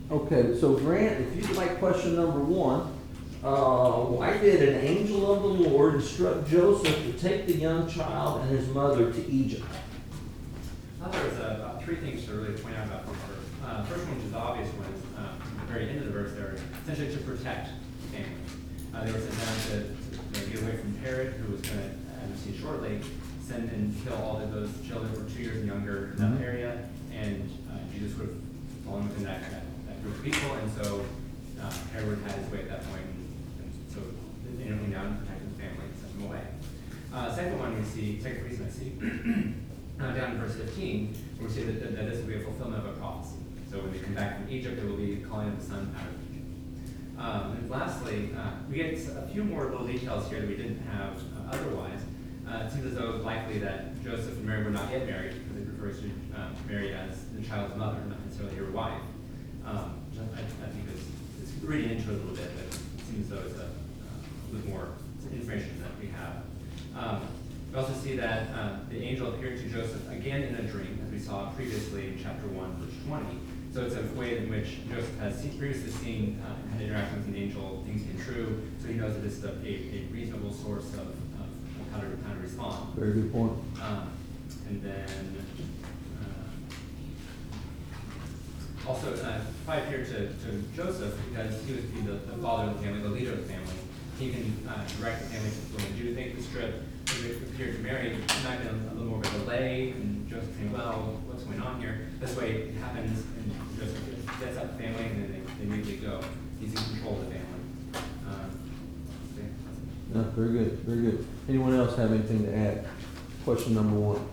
Okay, so Grant, if you'd like question number one, why did an angel of the Lord instruct Joseph to take the young child and his mother to Egypt? I thought there was about three things to really point out about this verse. First one, which is the obvious one, is at the very end of the verse there, essentially to protect families. They were sent down to get away from Herod, who was going to, as we see shortly, send and kill all of those children who were 2 years and younger in that area, and Jesus would have fallen within that group of people, and so Herod had his way at that point, and so they came down and protected the family and sent them away. Second reason I see, down in verse 15, we see that this will be a fulfillment of a prophecy. So when they come back from Egypt, it will be calling of the son out of Egypt. And lastly, we get a few more little details here that we didn't have otherwise. It seems as though it's likely that Joseph and Mary were not yet married, because it refers to Mary as the child's mother, not necessarily her wife. I think it's reading into it a little bit, but it seems as though it's a little more information that we have. We also see that the angel appeared to Joseph again in a dream, as we saw previously in chapter 1, verse 20. So it's a way in which Joseph has previously seen and had interaction with an angel, things came true, so he knows that this is a reasonable source of how to respond. Very good point. And then also tied here to Joseph, because he would be the father of the family, the leader of the family. He can direct the family to when do think this trip appeared to Mary, it might have been a little more of a delay, and Joseph saying, well, what's going on here? This way it happens, and Joseph gets out the family, and then they immediately go. He's in control of the family. Yeah, very good, very good. Anyone else have anything to add? Question number one.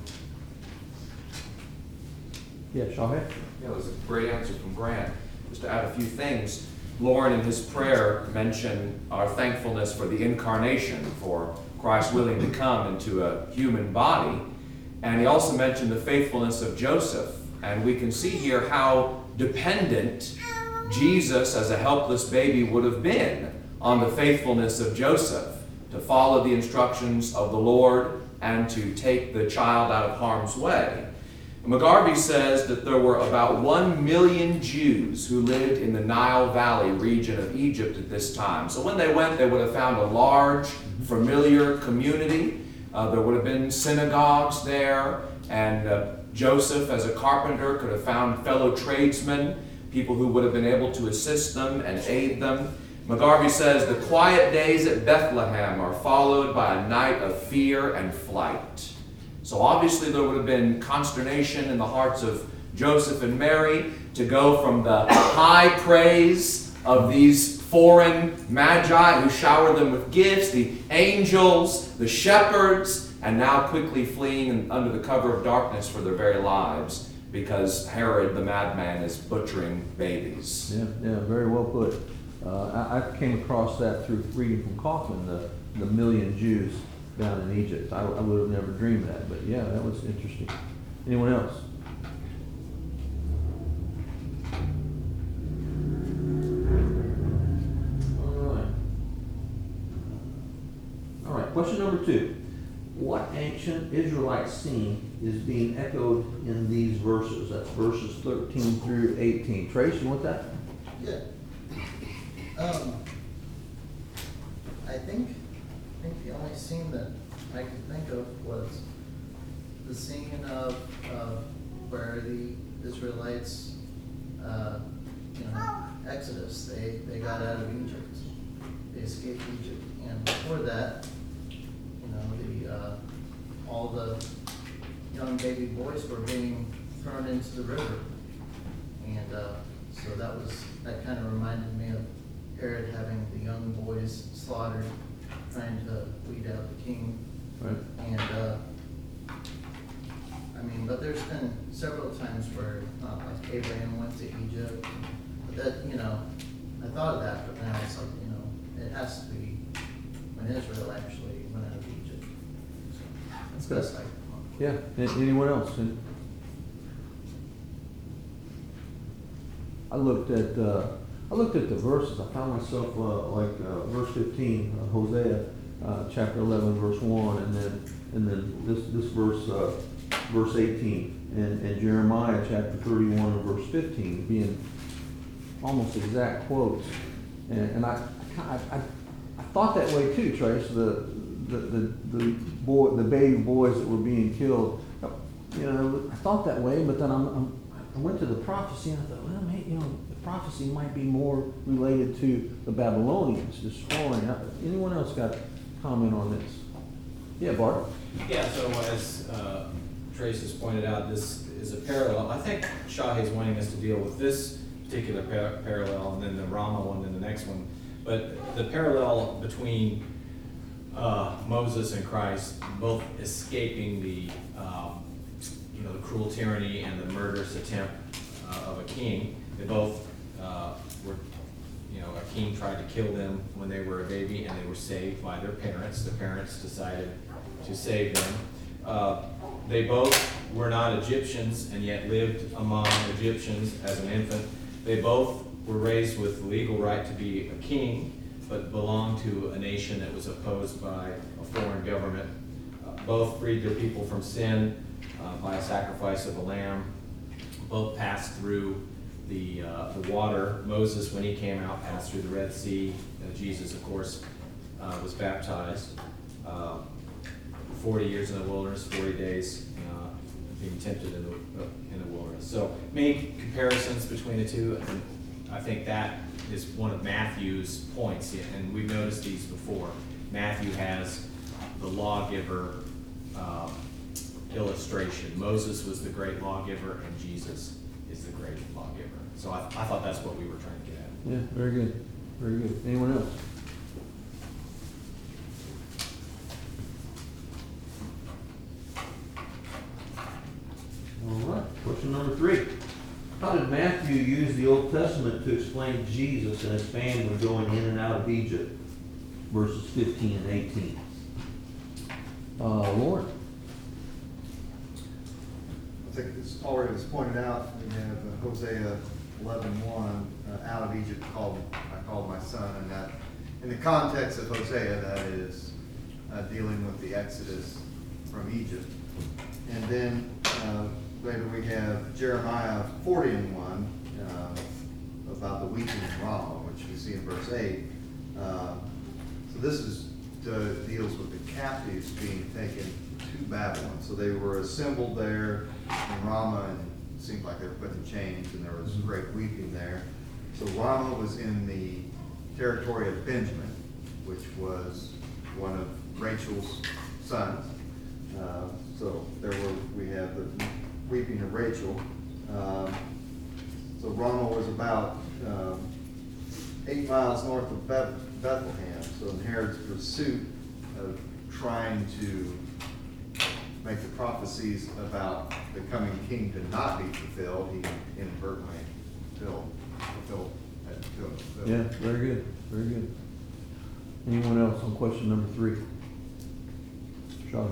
Yeah, Shahid? Yeah, it was a great answer from Grant. Just to add a few things, Lauren in his prayer mentioned our thankfulness for the incarnation, for Christ willing to come into a human body. And he also mentioned the faithfulness of Joseph. And we can see here how dependent Jesus as a helpless baby would have been on the faithfulness of Joseph to follow the instructions of the Lord and to take the child out of harm's way. McGarvey says that there were about 1 million Jews who lived in the Nile Valley region of Egypt at this time. So when they went, they would have found a large, familiar community. There would have been synagogues there, and Joseph, as a carpenter, could have found fellow tradesmen, people who would have been able to assist them and aid them. McGarvey says the quiet days at Bethlehem are followed by a night of fear and flight. So obviously there would have been consternation in the hearts of Joseph and Mary to go from the high praise of these foreign magi who showered them with gifts, the angels, the shepherds, and now quickly fleeing under the cover of darkness for their very lives because Herod the madman is butchering babies. Yeah, very well put. I came across that through reading from Kaufman, the million Jews down in Egypt. I would have never dreamed that, but yeah, that was interesting. Anyone else? All right, question number two. What ancient Israelite scene is being echoed in these verses? That's verses 13 through 18. Trace, you want that? Yeah. I think the only scene that I could think of was the scene of where the Israelites, Exodus. They got out of Egypt. They escaped Egypt, and before that, all the young baby boys were being thrown into the river, and so that kind of reminded me of Herod having the young boys slaughtered, trying to weed out the king. Right. And but there's been several times where like Abraham went to Egypt, but that I thought of that, but now it's like it has to be when Israel actually went out of Egypt. So that's Okay. best I can. Yeah. Anyone else? I looked at the verses. I found myself verse 15, Hosea, chapter 11, verse 1, and then this verse, verse 18, and Jeremiah chapter 31 and verse 15 almost exact quotes. And I thought that way too, Trace. The baby boys that were being killed. You know, I thought that way, but then I went to the prophecy and I thought, well, maybe, you know, the prophecy might be more related to the Babylonians destroying. Anyone else got a comment on this? Yeah, Bart. Yeah, so as Trace has pointed out, this is a parallel. I think Shahi's wanting us to deal with this particular parallel and then the Rama one and the next one. But the parallel between Moses and Christ, both escaping the the cruel tyranny and the murderous attempt of a king. They both were, a king tried to kill them when they were a baby, and they were saved by their parents. Their parents decided to save them. They both were not Egyptians and yet lived among Egyptians as an infant. They both were raised with the legal right to be a king, but belonged to a nation that was opposed by a foreign government. Both freed their people from sin by a sacrifice of a lamb. Both passed through the water. Moses, when he came out, passed through the Red Sea. Jesus, of course, was baptized. 40 years in the wilderness, 40 days being tempted in the wilderness. So many comparisons between the two. And I think that is one of Matthew's points, and we've noticed these before. Matthew has the lawgiver illustration. Moses was the great lawgiver, and Jesus is the great lawgiver. So I thought that's what we were trying to get at. Yeah, very good. Very good. Anyone else? All right. Question number 3. How did Matthew use the Old Testament to explain Jesus and his family going in and out of Egypt? Verses 15 and 18. Lauren. I think it's already was pointed out, we have Hosea 11:1, out of Egypt I called my son, and that, in the context of Hosea, that is dealing with the Exodus from Egypt. And then later we have Jeremiah 40:1, about the weeping in Ramah, which we see in verse 8. So this deals with the captives being taken to Babylon. So they were assembled there in Ramah, and it seemed like they were put in chains, and there was great weeping there. So Ramah was in the territory of Benjamin, which was one of Rachel's sons. So we have the weeping of Rachel. So Ramah was about 8 miles north of Bethlehem. So in Herod's pursuit of trying to make the prophecies about the coming king to not be fulfilled, he inadvertently fulfilled. Yeah, very good. Very good. Anyone else on question number 3? Charlotte.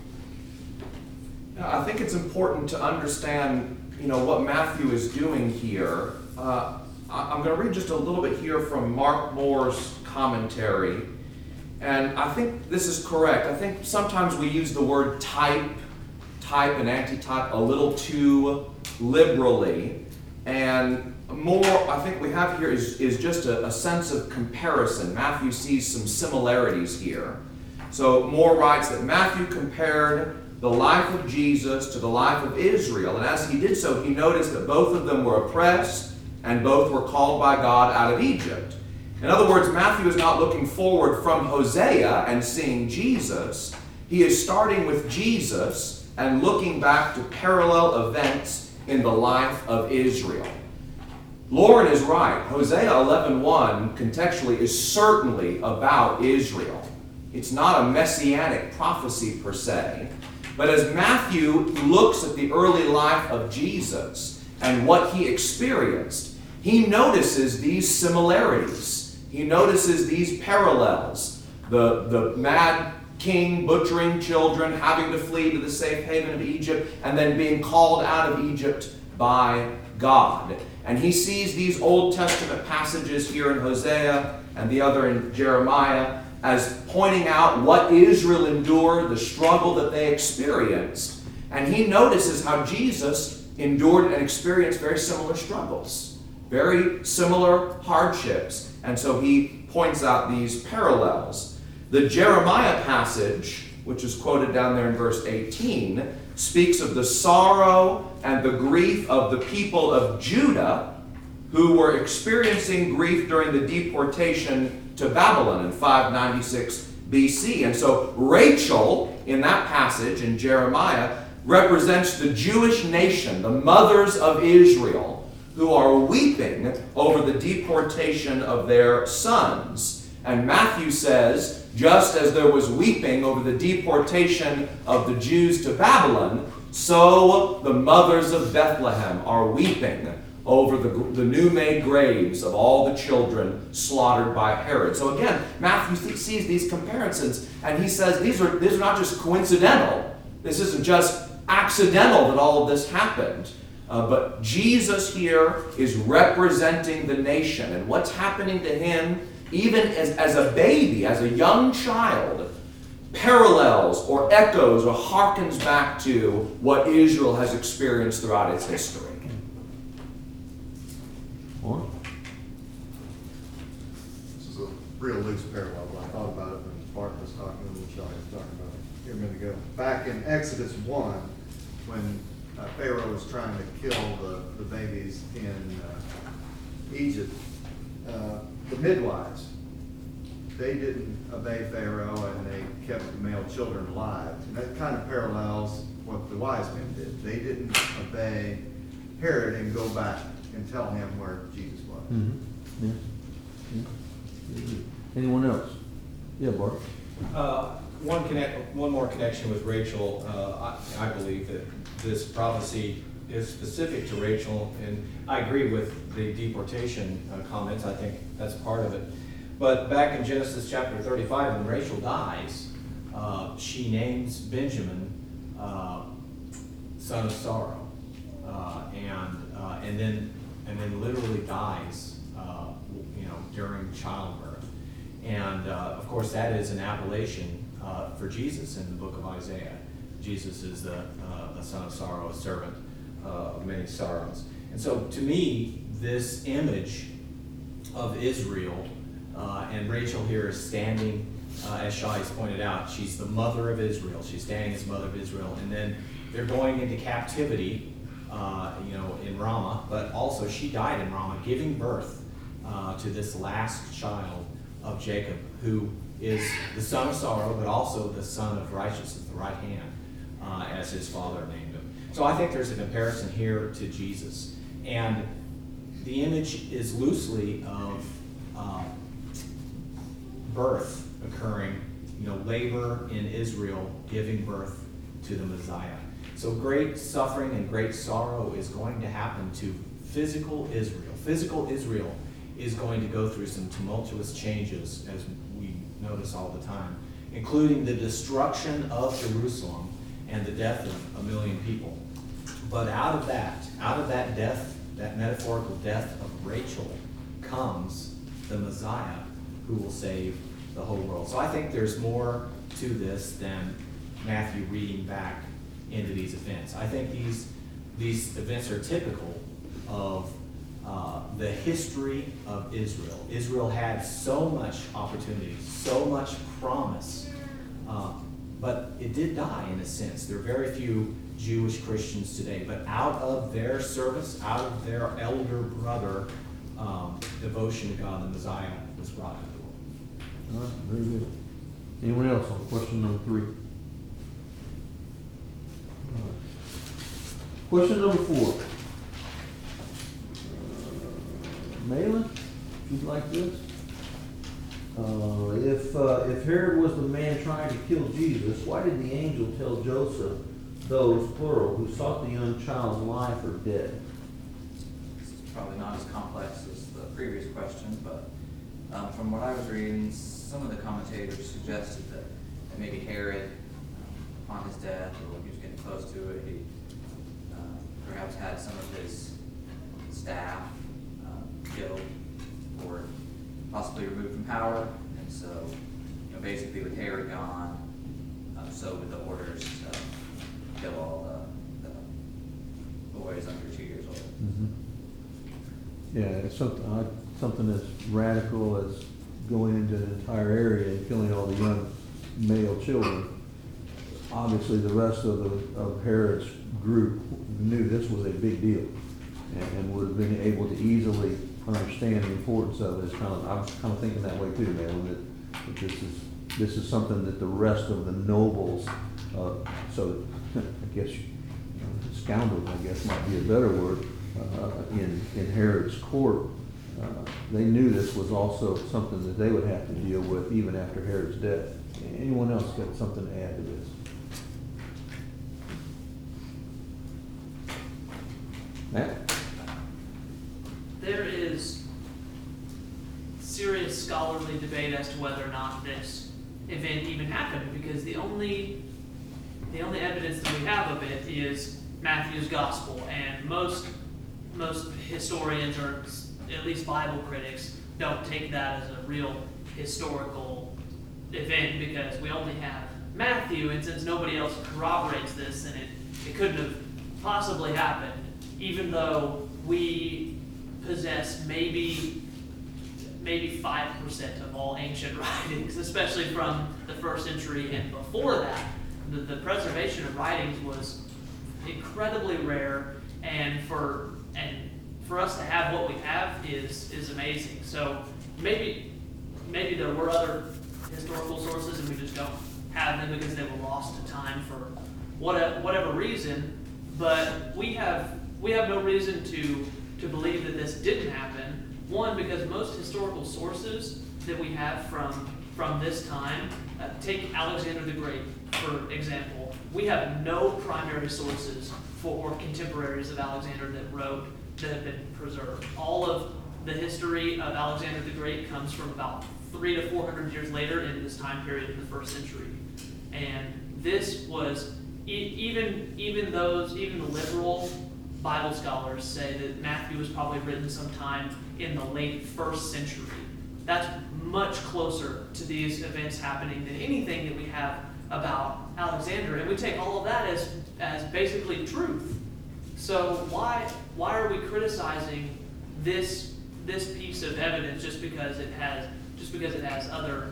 I think it's important to understand, what Matthew is doing here. I'm going to read just a little bit here from Mark Moore's commentary, and I think this is correct. I think sometimes we use the word type and antitype a little too liberally, and more I think we have here is just a sense of comparison. Matthew sees some similarities here. So Moore writes that Matthew compared the life of Jesus to the life of Israel, and as he did so, he noticed that both of them were oppressed and both were called by God out of Egypt. In other words, Matthew is not looking forward from Hosea and seeing Jesus. He is starting with Jesus and looking back to parallel events in the life of Israel. Lauren is right. Hosea 11:1 contextually is certainly about Israel. It's not a messianic prophecy per se. But as Matthew looks at the early life of Jesus and what he experienced, he notices these similarities. He notices these parallels. The mad king butchering children, having to flee to the safe haven of Egypt, and then being called out of Egypt by God. And he sees these Old Testament passages here in Hosea and the other in Jeremiah as pointing out what Israel endured, the struggle that they experienced. And he notices how Jesus endured and experienced very similar struggles. very similar hardships, and so he points out these parallels. The Jeremiah passage, which is quoted down there in verse 18, speaks of the sorrow and the grief of the people of Judah who were experiencing grief during the deportation to Babylon in 596 BC. And so Rachel, in that passage in Jeremiah, represents the Jewish nation, the mothers of Israel, who are weeping over the deportation of their sons. And Matthew says, just as there was weeping over the deportation of the Jews to Babylon, so the mothers of Bethlehem are weeping over the new-made graves of all the children slaughtered by Herod. So again, Matthew sees these comparisons, and he says these are not just coincidental. This isn't just accidental that all of this happened. But Jesus here is representing the nation, and what's happening to him, even as a baby, as a young child, parallels or echoes or harkens back to what Israel has experienced throughout its history. Warren? This is a real loose parallel, but I thought about it when Bart was talking and when Shelley was talking about it here a minute ago. Back in Exodus 1, when Pharaoh was trying to kill the babies in Egypt, the midwives, they didn't obey Pharaoh and they kept the male children alive. And that kind of parallels what the wise men did. They didn't obey Herod and go back and tell him where Jesus was. Mm-hmm. Yeah. Yeah. Anyone else? Yeah, Bart. One more connection with Rachel. I believe that this prophecy is specific to Rachel, and I agree with the deportation comments. I think that's part of it. But back in Genesis chapter 35, when Rachel dies, she names Benjamin son of sorrow, and then literally dies, during childbirth. And of course, that is an appellation for Jesus in the book of Isaiah. Jesus is the son of sorrow, a servant of many sorrows. And so, to me, this image of Israel, and Rachel here is standing, as Shai's pointed out, she's the mother of Israel. She's standing as mother of Israel. And then they're going into captivity, in Ramah, but also she died in Ramah, giving birth to this last child of Jacob, who is the son of sorrow, but also the son of righteousness, the right hand, as his father named him. So I think there's a comparison here to Jesus. And the image is loosely of birth occurring, labor in Israel giving birth to the Messiah. So great suffering and great sorrow is going to happen to physical Israel. Physical Israel is going to go through some tumultuous changes, as we notice all the time, including the destruction of Jerusalem and the death of 1 million people. But out of that death, that metaphorical death of Rachel, comes the Messiah who will save the whole world. So I think there's more to this than Matthew reading back into these events. I think these events are typical of the history of Israel. Israel had so much opportunity, so much promise, but it did die in a sense. There are very few Jewish Christians today, but out of their service, out of their elder brother devotion to God, the Messiah was brought into the world. All right, very good. Anyone else on question number 3? All right. Question number 4. Malin, if you'd like this. If Herod was the man trying to kill Jesus, why did the angel tell Joseph, those, plural, who sought the young child's life are dead? This is probably not as complex as the previous question, but from what I was reading, some of the commentators suggested that maybe Herod, upon his death, or when he was getting close to it, he perhaps had some of his staff killed or possibly removed from power. And so, basically with Herod gone, so with the orders to kill all the boys under 2 years old. Mm-hmm. Yeah, it's something as radical as going into an entire area and killing all the young male children. Obviously, the rest of Herod's group knew this was a big deal and would have been able to easily understand the importance of it. I was kind of thinking that way too, man, that this is something that the rest of the nobles, so I guess scoundrels, I guess might be a better word, in Herod's court, they knew this was also something that they would have to deal with even after Herod's death. Anyone else got something to add to this? Matt? There is serious scholarly debate as to whether or not this event even happened, because the only evidence that we have of it is Matthew's gospel, and most historians, or at least Bible critics, don't take that as a real historical event, because we only have Matthew, and since nobody else corroborates this, then it couldn't have possibly happened, even though we possess maybe 5% of all ancient writings, especially from the first century and before that. The preservation of writings was incredibly rare, and for us to have what we have is amazing. So maybe there were other historical sources and we just don't have them because they were lost to time for whatever reason. But we have no reason to believe that this didn't happen. One, because most historical sources that we have from this time, take Alexander the Great, for example. We have no primary sources or contemporaries of Alexander that have been preserved. All of the history of Alexander the Great comes from about 300 to 400 years later in this time period in the first century. And this was, even the liberal Bible scholars say that Matthew was probably written sometime in the late first century. That's much closer to these events happening than anything that we have about Alexander, and we take all of that as basically truth. So why are we criticizing this piece of evidence just because it has other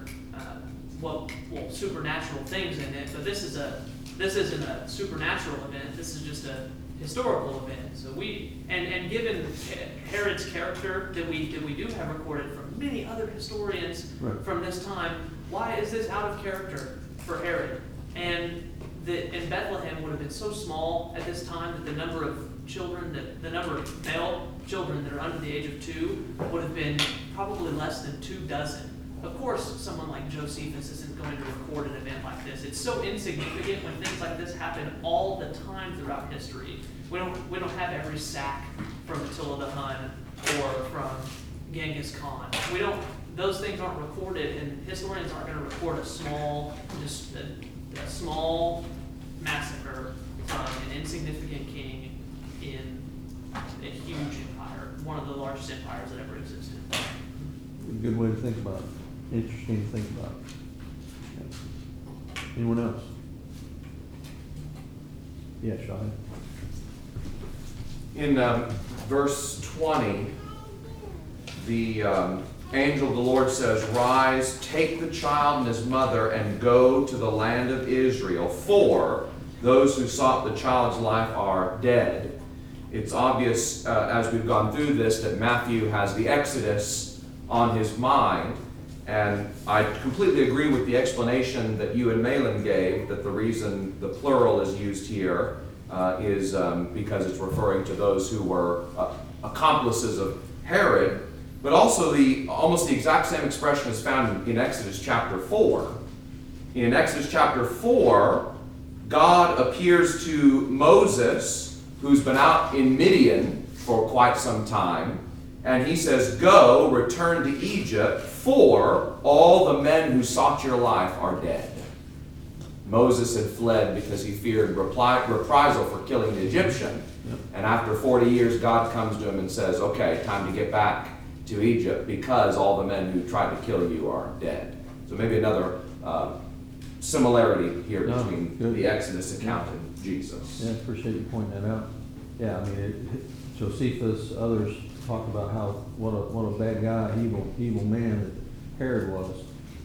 supernatural things in it? But this isn't a supernatural event. This is just a historical event. So and given Herod's character that we do have recorded from many other historians from this time, why is this out of character for Herod? And Bethlehem would have been so small at this time that the number of male children that are under the age of 2 would have been probably less than 24. Of course, someone like Josephus isn't going to record an event like this. It's so insignificant when things like this happen all the time throughout history. We don't have every sack from Attila the Hun or from Genghis Khan. Those things aren't recorded, and historians aren't going to record a small massacre from an insignificant king in a huge empire, one of the largest empires that ever existed. A good way to think about it. Interesting to think about. Yeah. Anyone else? Yeah, Shahid. In verse 20, the angel of the Lord says, "Rise, take the child and his mother, and go to the land of Israel, for those who sought the child's life are dead." It's obvious as we've gone through this that Matthew has the Exodus on his mind, and I completely agree with the explanation that you and Malin gave, that the reason the plural is used here is because it's referring to those who were accomplices of Herod, but also almost the exact same expression is found in Exodus chapter 4. In Exodus chapter 4, God appears to Moses, who's been out in Midian for quite some time, and he says, "Go, return to Egypt, for all the men who sought your life are dead." Moses had fled because he feared reprisal for killing the Egyptian. And after 40 years, God comes to him and says, "Okay, time to get back to Egypt because all the men who tried to kill you are dead." So maybe another similarity here between the Exodus account and Jesus. Yeah, I appreciate you pointing that out. Yeah, I mean, Josephus, others talk about what a bad guy, evil man that Herod was.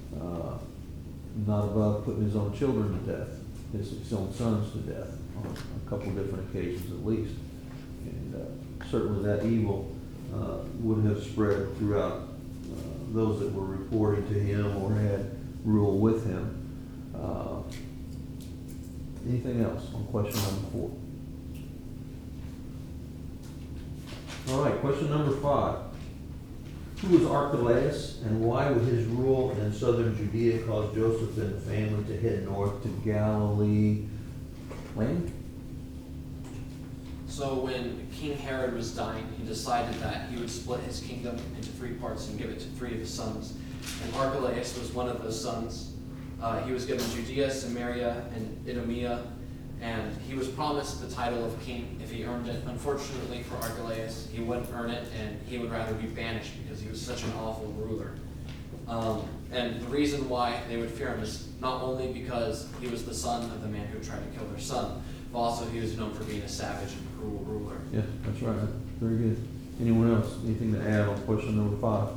Not above putting his own children to death, his own sons to death on a couple different occasions at least. And certainly that evil would have spread throughout those that were reporting to him or had rule with him. Anything else on question number 4? All right, question number 5. Who was Archelaus, and why would his rule in southern Judea cause Joseph and the family to head north to Galilee? Lane? So when King Herod was dying, he decided that he would split his kingdom into 3 parts and give it to 3 of his sons. And Archelaus was one of those sons. He was given Judea, Samaria, and Idumea, and he was promised the title of king if he earned it. Unfortunately for Archelaus, he wouldn't earn it, and he would rather be banished because he was such an awful ruler. And the reason why they would fear him is not only because he was the son of the man who tried to kill their son, but also he was known for being a savage and cruel ruler. Yeah, that's right. Very good. Anyone else? Anything to add on question number 5?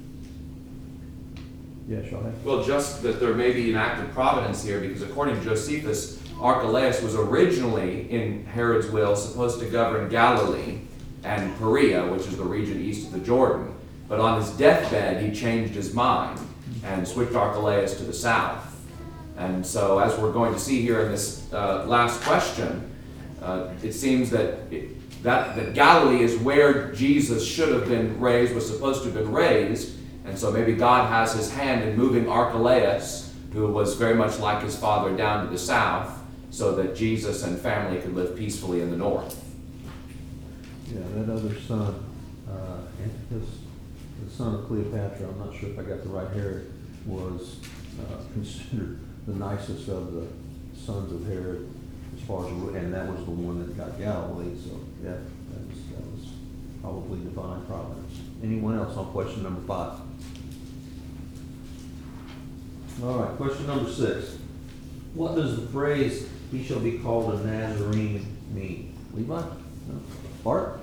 Yeah, Shahid? Well, just that there may be an act of providence here, because according to Josephus, Archelaus was originally, in Herod's will, supposed to govern Galilee and Perea, which is the region east of the Jordan. But on his deathbed, he changed his mind and switched Archelaus to the south. And so, as we're going to see here in this last question, it seems that Galilee is where Jesus should have been raised, was supposed to have been raised. And so maybe God has his hand in moving Archelaus, who was very much like his father, down to the south, so that Jesus and family could live peacefully in the north. Yeah, that other son, Antiochus, the son of Cleopatra, I'm not sure if I got the right Herod, was considered the nicest of the sons of Herod, as far as, and that was the one that got Galilee. So yeah, that was probably divine providence. Anyone else on question number 5? All right, question number 6. What does the phrase "he shall be called a Nazarene" mean? Levi? No? Bart?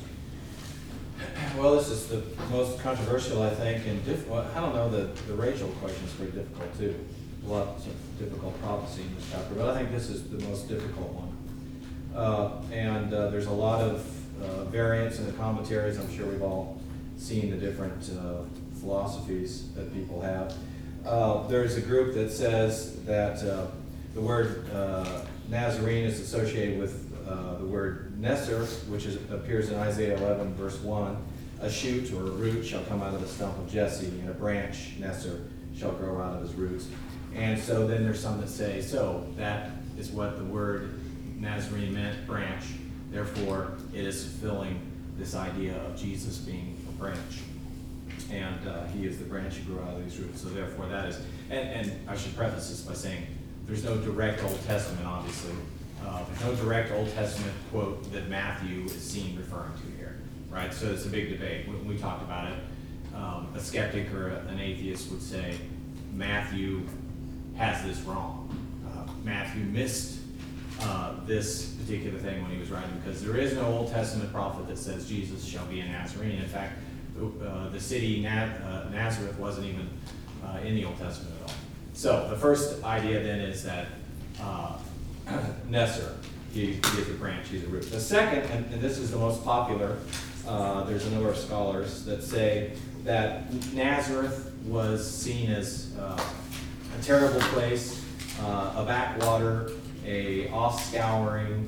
Well, this is the most controversial, I think, and well, I don't know, the racial question is pretty difficult too. Lots of difficult prophecy in this chapter, but I think this is the most difficult one. There's a lot of variants in the commentaries. I'm sure we've all seen the different philosophies that people have. There's a group that says that the word Nazarene is associated with the word Nesser, which appears in Isaiah 11, verse 1. A shoot or a root shall come out of the stump of Jesse, and a branch, Nesser, shall grow out of his roots. And so then there's some that say, so that is what the word Nazarene meant, branch. Therefore, it is fulfilling this idea of Jesus being a branch. And he is the branch who grew out of these roots. So therefore that is, and I should preface this by saying, there's no direct Old Testament, obviously. There's no direct Old Testament quote that Matthew is seen referring to here, right? So it's a big debate. When we talked about it, a skeptic or an atheist would say, Matthew has this wrong. Matthew missed this particular thing when he was writing, because there is no Old Testament prophet that says Jesus shall be a Nazarene. In fact, the city Nazareth wasn't even in the Old Testament at all. So the first idea then is that Nesser, he is a branch, he's a root. The second, and this is the most popular, there's a number of scholars that say that Nazareth was seen as a terrible place, a backwater, a offscouring,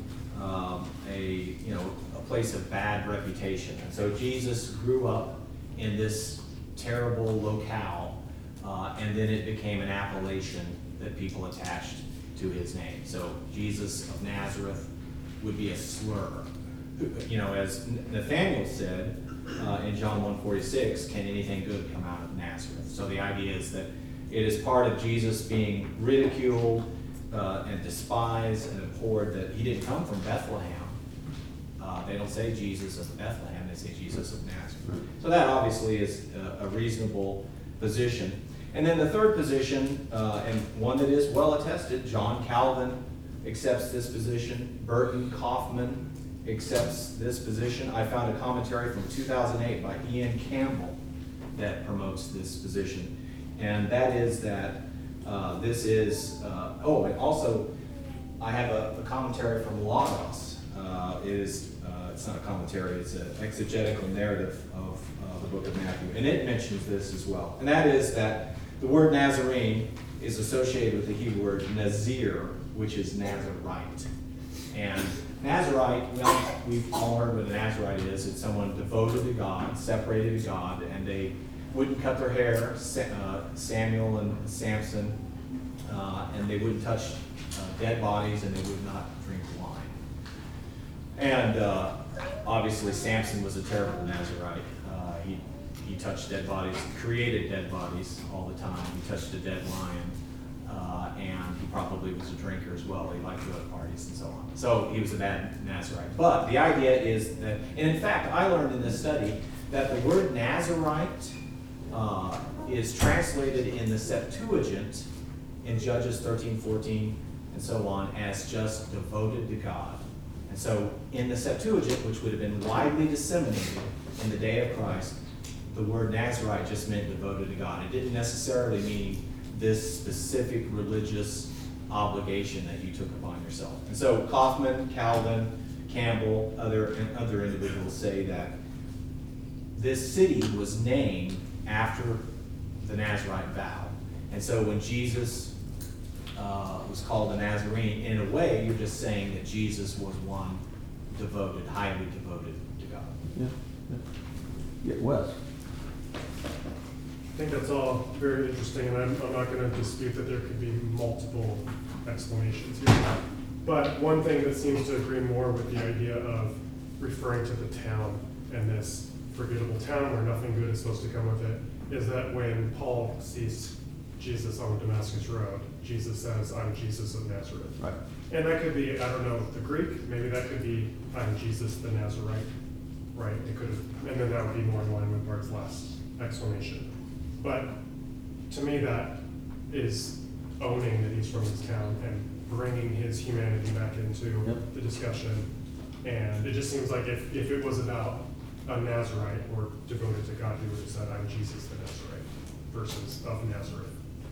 a place of bad reputation. And so Jesus grew up in this terrible locale, and then it became an appellation that people attached to his name. So Jesus of Nazareth would be a slur. As Nathaniel said in John 1:46, can anything good come out of Nazareth? So the idea is that it is part of Jesus being ridiculed and despised and abhorred that he didn't come from Bethlehem. They don't say Jesus of Bethlehem, they say Jesus of Nazareth. So that obviously is a reasonable position. And then the third position, and one that is well attested, John Calvin accepts this position, Burton, Kaufman, accepts this position. I found a commentary from 2008 by Ian Campbell that promotes this position. And that is that this is, and also I have a commentary from Logos. It's not a commentary, it's an exegetical narrative of the book of Matthew. And it mentions this as well. And that is that the word Nazarene is associated with the Hebrew word Nazir, which is Nazarite. And Nazarite, we've all heard what a Nazarite is. It's someone devoted to God, separated to God, and they wouldn't cut their hair, Samuel and Samson, and they wouldn't touch dead bodies, and they would not drink wine. And obviously Samson was a terrible Nazarite. He touched dead bodies, created dead bodies all the time. He touched a dead lion, and he probably was a drinker as well. He liked to go to parties and so on. So he was a bad Nazarite. But the idea is that, and in fact, I learned in this study that the word Nazarite is translated in the Septuagint in Judges 13, 14, and so on as just devoted to God. And so in the Septuagint, which would have been widely disseminated in the day of Christ, the word Nazarite just meant devoted to God. It didn't necessarily mean this specific religious obligation that you took upon yourself. And so Kaufman, Calvin, Campbell, other individuals say that this city was named after the Nazarite vow. And so when Jesus was called a Nazarene, in a way, you're just saying that Jesus was one devoted, highly devoted to God. Yeah, Wes. I think that's all very interesting, and I'm not going to dispute that there could be multiple explanations here. But one thing that seems to agree more with the idea of referring to the town and this forgettable town where nothing good is supposed to come with it is that when Paul sees Jesus on the Damascus Road, Jesus says, "I'm Jesus of Nazareth." Right. And that could be, I don't know, the Greek, maybe that could be, "I'm Jesus the Nazarite," right? It could have, and then that would be more in line with Bart's last explanation. But to me, that is owning that he's from this town and bringing his humanity back into the discussion. And it just seems like if it was about a Nazarite or devoted to God, he would have said, "I'm Jesus the Nazarite," versus of Nazareth.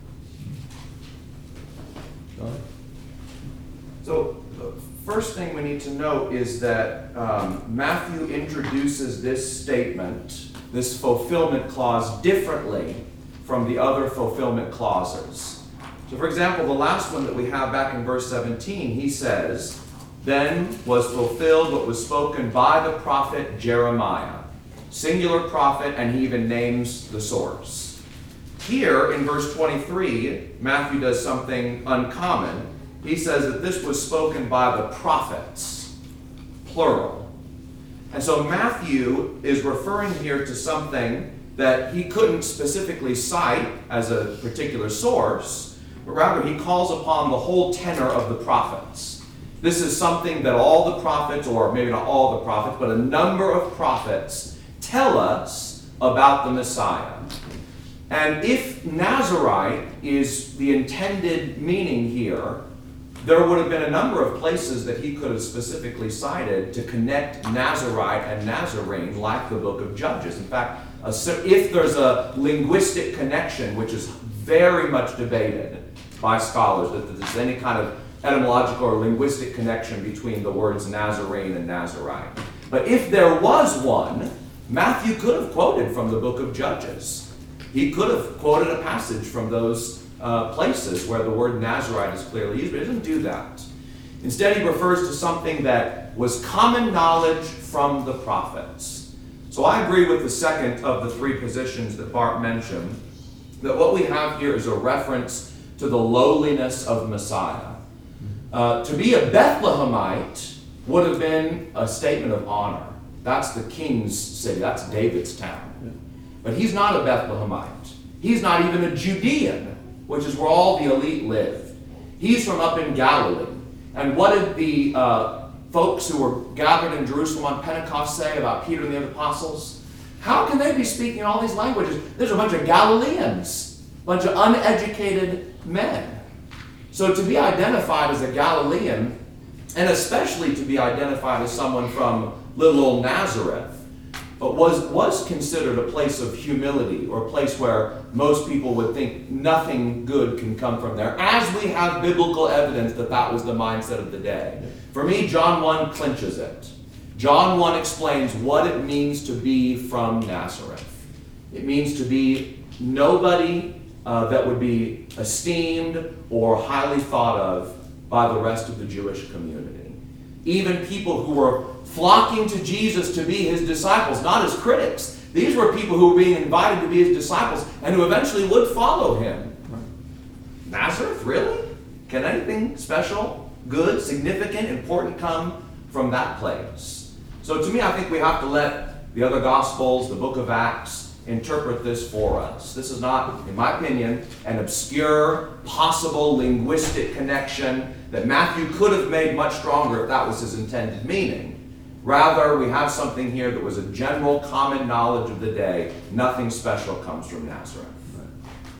So the first thing we need to note is that Matthew introduces this statement, this fulfillment clause, differently from the other fulfillment clauses. So for example, the last one that we have back in verse 17, he says, "Then was fulfilled what was spoken by the prophet Jeremiah." Singular prophet, and he even names the source. Here in verse 23, Matthew does something uncommon. He says that this was spoken by the prophets, plural. And so Matthew is referring here to something that he couldn't specifically cite as a particular source, but rather he calls upon the whole tenor of the prophets. This is something that all the prophets, or maybe not all the prophets, but a number of prophets tell us about the Messiah. And if Nazarite is the intended meaning here, there would have been a number of places that he could have specifically cited to connect Nazarite and Nazarene, like the book of Judges. In fact, if there's a linguistic connection, which is very much debated by scholars, that there's any kind of etymological or linguistic connection between the words Nazarene and Nazarite. But if there was one, Matthew could have quoted from the book of Judges. He could have quoted a passage from those places where the word Nazarite is clearly used, but he doesn't do that. Instead, he refers to something that was common knowledge from the prophets. So I agree with the second of the three positions that Bart mentioned, that what we have here is a reference to the lowliness of Messiah. To be a Bethlehemite would have been a statement of honor. That's the king's city. That's David's town. But he's not a Bethlehemite. He's not even a Judean, which is where all the elite live. He's from up in Galilee. And what did the folks who were gathered in Jerusalem on Pentecost say about Peter and the other apostles? How can they be speaking all these languages? There's a bunch of Galileans, a bunch of uneducated men. So to be identified as a Galilean and especially to be identified as someone from little old Nazareth, was considered a place of humility, or a place where most people would think nothing good can come from there, as we have biblical evidence that that was the mindset of the day. For me, John 1 clinches it. John 1 explains what it means to be from Nazareth. It means to be nobody that would be esteemed or highly thought of by the rest of the Jewish community. Even people who were flocking to Jesus to be his disciples, not as critics. These were people who were being invited to be his disciples and who eventually would follow him. Nazareth, really? Can anything special, good, significant, important come from that place? So to me, I think we have to let the other Gospels, the book of Acts, interpret this for us. This is not, in my opinion, an obscure, possible linguistic connection that Matthew could have made much stronger if that was his intended meaning. Rather, we have something here that was a general common knowledge of the day. Nothing special comes from Nazareth.